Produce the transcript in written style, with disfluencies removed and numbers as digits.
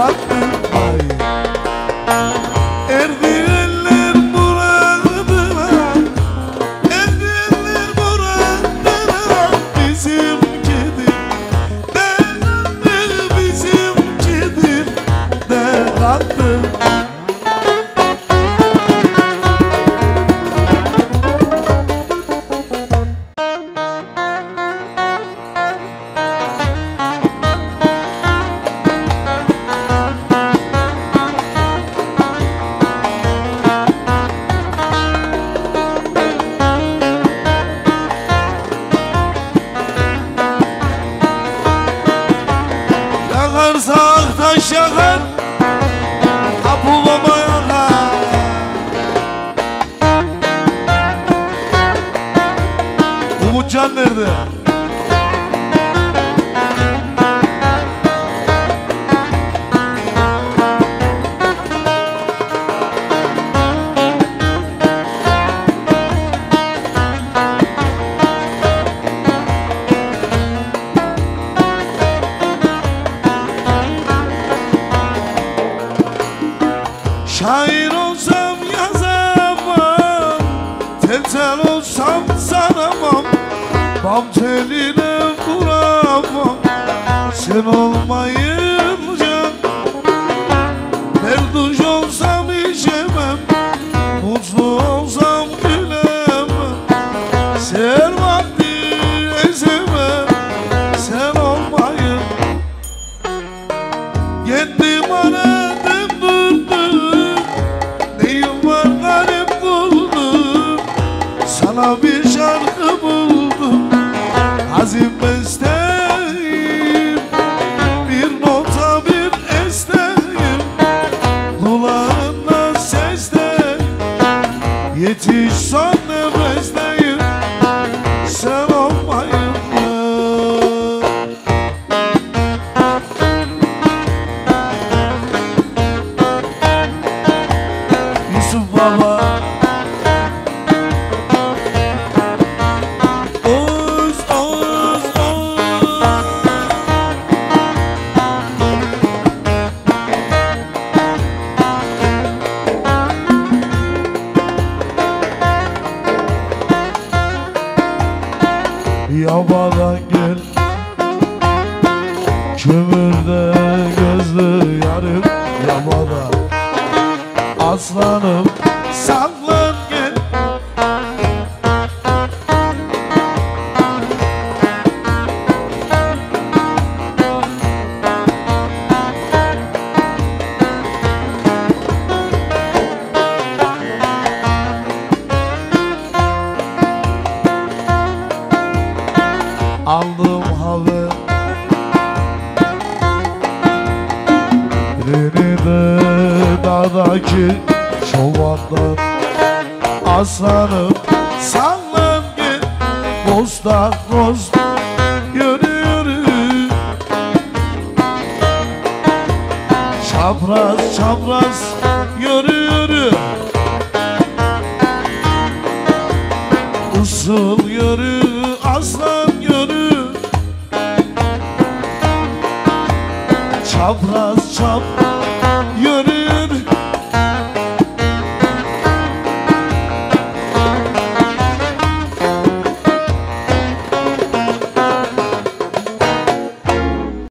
kattım ay. Erdi eller muradına, erdi eller muradına. Bizim kedi de bizim kedi de kattım. Yakarsak taş yakar, Abu Baba yakar. Umutcan nerede? Şair olsam yazamam, tel olsam sanamam, bam teline vuramam. Sen olmayınca berduş olsam içemem, mutlu olsam gülemem. Sen vakti ezemem, sen olmayın. Kendim aradım durdum, neyim var garip buldum. Sana bir şarkı buldum, azim besteyim. Bir nota bir esteyim, kulağında sesteyim. Yetiş son nefesteyim, sen olmayın ya. Yusuf Baba, Oğuz, Oğuz, Oğuz. Yabadan gel, kömürde gözlü yarım. Yabada aslanım, saklan gel. Aldım haber, beni de dağdaki çobandan. Aslanım, sallan gel, bostan dost, yürü yürü. Çapraz çapraz, yürü yürü. Usul yürü, aslan yürü. Çapraz çap, yürü